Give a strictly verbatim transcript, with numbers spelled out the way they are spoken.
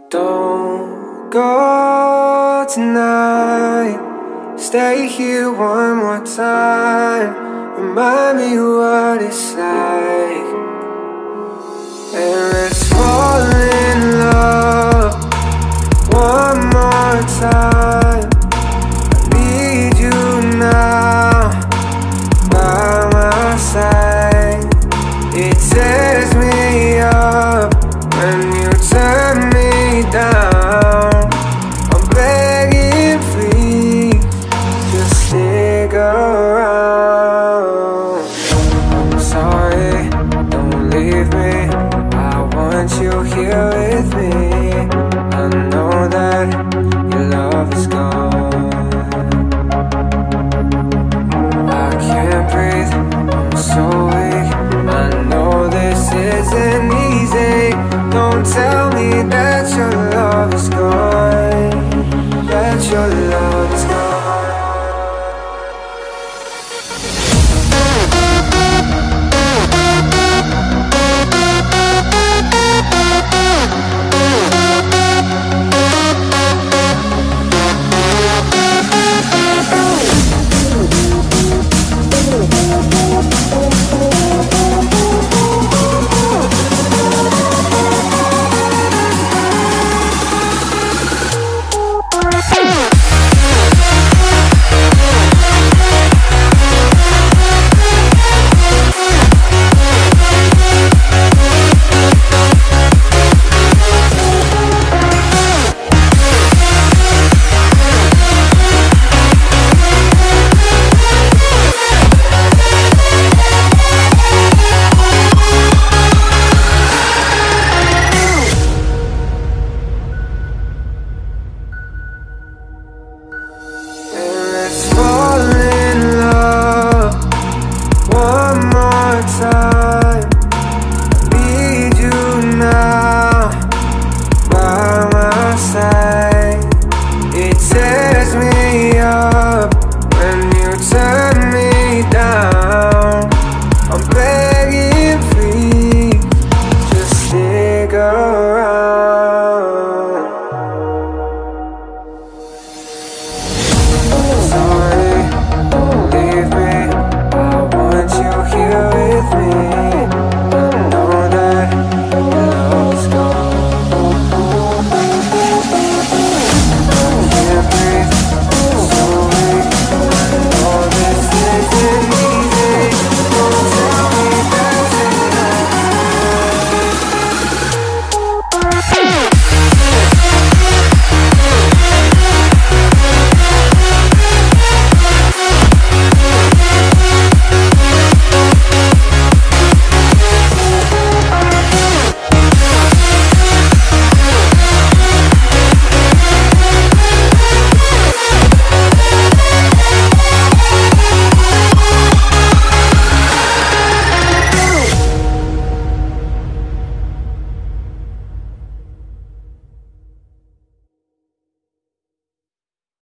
Don't go tonight. Stay here one more time. Remind me what it's like. And let's fall in love one more time. I need you now by my side. It tears me up when you turn me down. I'm begging, please, just stick around. I'm sorry, don't leave me. I want you here with me. I know that your love is gone. I can't breathe, I'm so weak. I know this isn't easy. Don't tell